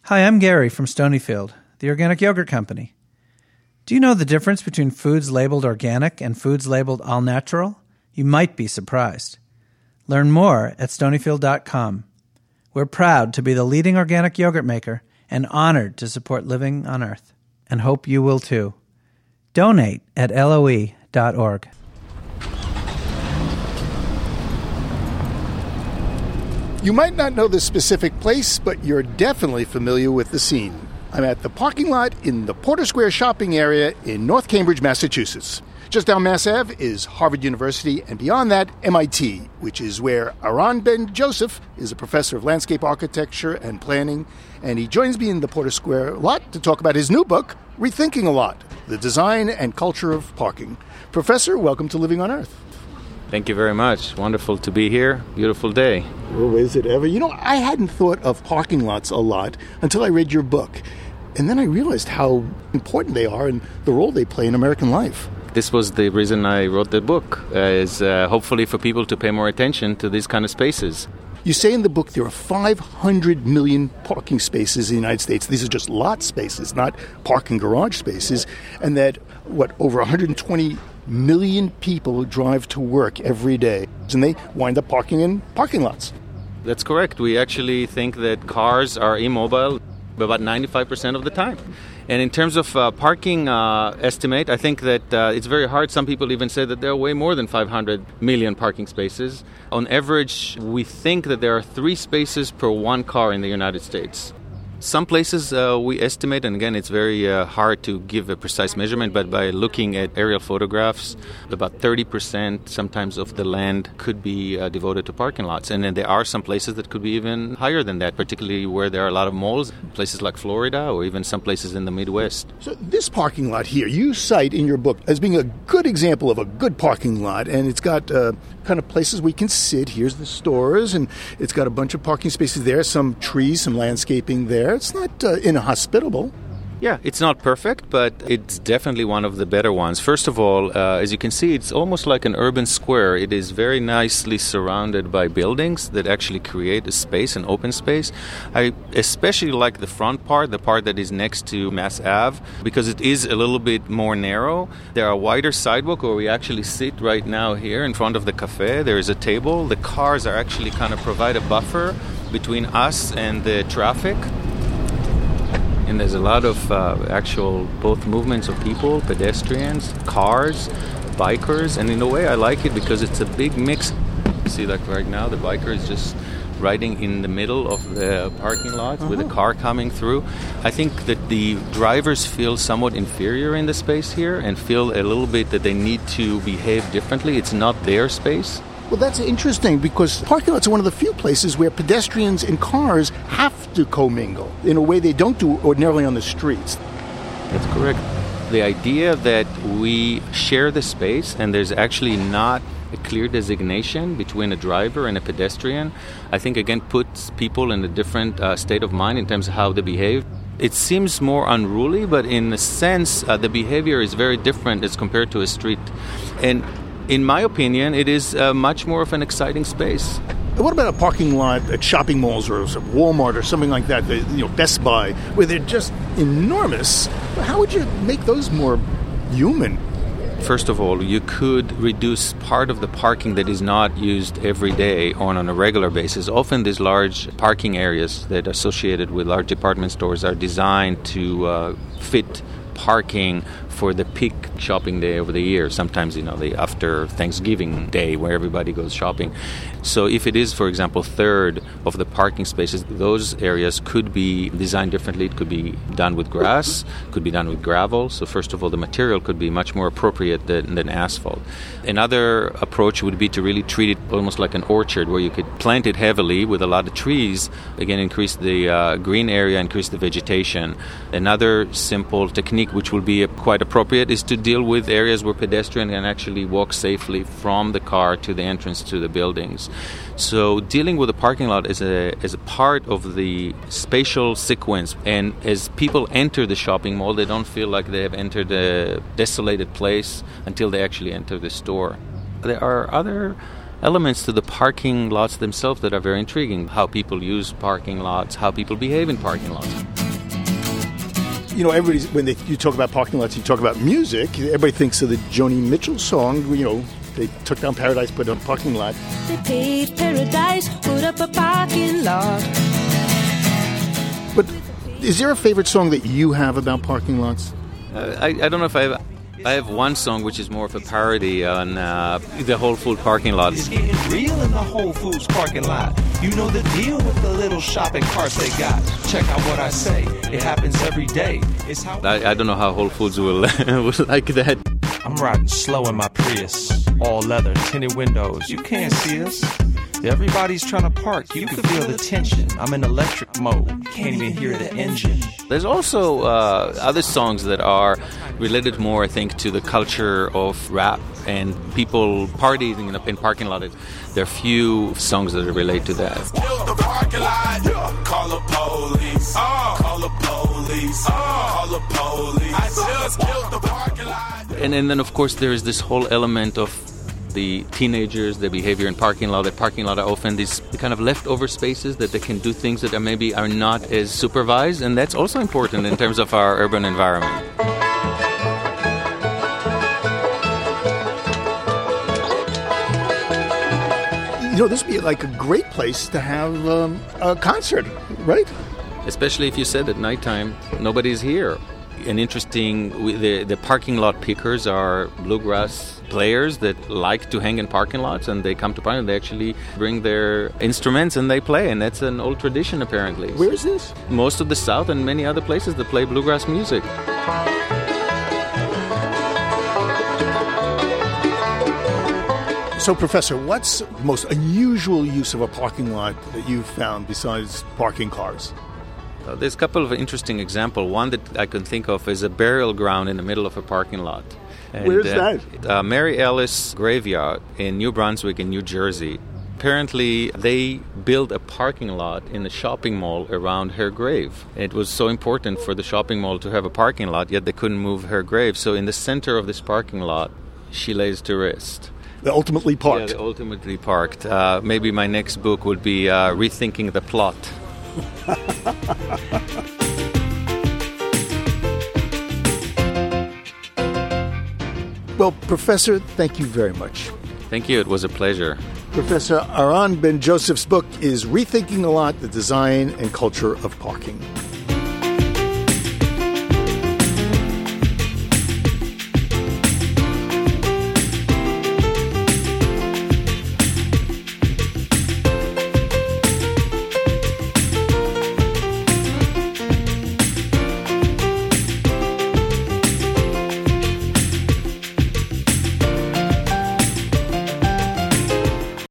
Hi, I'm Gary from Stonyfield, the organic yogurt company. Do you know the difference between foods labeled organic and foods labeled all natural? You might be surprised. Learn more at stonyfield.com. We're proud to be the leading organic yogurt maker and honored to support living on Earth, and hope you will too. Donate at LOE.org. You might not know the specific place, but you're definitely familiar with the scene. I'm at the parking lot in the Porter Square shopping area in North Cambridge, Massachusetts. Just down Mass Ave is Harvard University, and beyond that, MIT, which is where Eran Ben-Joseph is a professor of landscape architecture and planning, and he joins me in the Porter Square lot to talk about his new book, Rethinking a Lot, The Design and Culture of Parking. Professor, welcome to Living on Earth. Thank you very much. Wonderful to be here. Beautiful day. Oh, is it ever? You know, I hadn't thought of parking lots a lot until I read your book. And then I realized how important they are and the role they play in American life. This was the reason I wrote the book, is hopefully for people to pay more attention to these kind of spaces. You say in the book there are 500 million parking spaces in the United States. These are just lot spaces, not parking garage spaces. And that, over 120 million people drive to work every day. And they wind up parking in parking lots. That's correct. We actually think that cars are immobile about 95% of the time. And in terms of parking estimate, I think that it's very hard. Some people even say that there are way more than 500 million parking spaces. On average, we think that there are 3 spaces per 1 car in the United States. Some places we estimate, and again, it's very hard to give a precise measurement, but by looking at aerial photographs, about 30% sometimes of the land could be devoted to parking lots. And then there are some places that could be even higher than that, particularly where there are a lot of malls, places like Florida or even some places in the Midwest. So this parking lot here, you cite in your book as being a good example of a good parking lot, and it's got kind of places we can sit. Here's the stores, and it's got a bunch of parking spaces there, some trees, some landscaping there. It's not inhospitable. Yeah, it's not perfect, but it's definitely one of the better ones. First of all, as you can see, it's almost like an urban square. It is very nicely surrounded by buildings that actually create a space, an open space. I especially like the front part, the part that is next to Mass Ave, because it is a little bit more narrow. There are wider sidewalk where we actually sit right now here in front of the cafe. There is a table. The cars are actually kind of provide a buffer between us and the traffic. And there's a lot of actual both movements of people, pedestrians, cars, bikers. And in a way, I like it because it's a big mix. See, like right now, the biker is just riding in the middle of the parking lot with a car coming through. I think that the drivers feel somewhat inferior in the space here and feel a little bit that they need to behave differently. It's not their space. Well, that's interesting because parking lots are one of the few places where pedestrians and cars have to commingle in a way they don't do ordinarily on the streets. That's correct. The idea that we share the space and there's actually not a clear designation between a driver and a pedestrian, I think, again, puts people in a different state of mind in terms of how they behave. It seems more unruly, but in a sense, the behavior is very different as compared to a street. And in my opinion, it is much more of an exciting space. What about a parking lot at shopping malls or Walmart or something like that, Best Buy, where they're just enormous? How would you make those more human? First of all, you could reduce part of the parking that is not used every day on a regular basis. Often these large parking areas that are associated with large department stores are designed to fit parking for the peak shopping day of the year. Sometimes, the after Thanksgiving day where everybody goes shopping. So if it is, for example, third of the parking spaces, those areas could be designed differently. It could be done with grass, could be done with gravel. So first of all, the material could be much more appropriate than asphalt. Another approach would be to really treat it almost like an orchard where you could plant it heavily with a lot of trees, again, increase the green area, increase the vegetation. Another simple technique which will be quite appropriate is to deal with areas where pedestrians can actually walk safely from the car to the entrance to the buildings. So dealing with the parking lot is a part of the spatial sequence, and as people enter the shopping mall, they don't feel like they have entered a desolated place until they actually enter the store. There are other elements to the parking lots themselves that are very intriguing. How people use parking lots, how people behave in parking lots. You know, you talk about parking lots, you talk about music, everybody thinks of the Joni Mitchell song, you know, they took down Paradise, put up a parking lot. They paved Paradise, put up a parking lot. But is there a favorite song that you have about parking lots? I don't know if I have one song which is more of a parody on the Whole Foods parking lot. It's getting real in the Whole Foods parking lot. You know the deal with the little shopping carts they got. Check out what I say. It happens every day. It's how I don't know how Whole Foods will like that. I'm riding slow in my Prius. All leather, tinted windows. You can't see us. Everybody's trying to park. You can feel the tension. I'm in electric mode. Can't even hear the engine. There's also other songs that are related more, I think, to the culture of rap and people partying in parking lots. There are few songs that relate to that. The parking lot. Call the police. Call the police. Call the police. I just killed the parking lot. And then, of course, there is this whole element of the teenagers, their behavior in parking lot. The parking lot are often these kind of leftover spaces that they can do things that are not as supervised, and that's also important in terms of our urban environment. You know, this would be like a great place to have a concert, right? Especially if you said at nighttime, nobody's here. And interesting, the parking lot pickers are bluegrass players that like to hang in parking lots, and they come to parking. They actually bring their instruments and they play, and that's an old tradition apparently. Where is this? Most of the South and many other places that play bluegrass music. So, Professor, what's the most unusual use of a parking lot that you've found besides parking cars? There's a couple of interesting examples. One that I can think of is a burial ground in the middle of a parking lot. And, where's that? Mary Ellis Graveyard in New Brunswick in New Jersey. Apparently, they built a parking lot in the shopping mall around her grave. It was so important for the shopping mall to have a parking lot, yet they couldn't move her grave. So in the center of this parking lot, she lays to rest. The ultimately parked. Yeah, the ultimately parked. Maybe my next book would be Rethinking the Plot. Well, Professor, thank you very much. Thank you. It was a pleasure. Professor Eran Ben Joseph's book is Rethinking a Lot, the Design and Culture of Parking.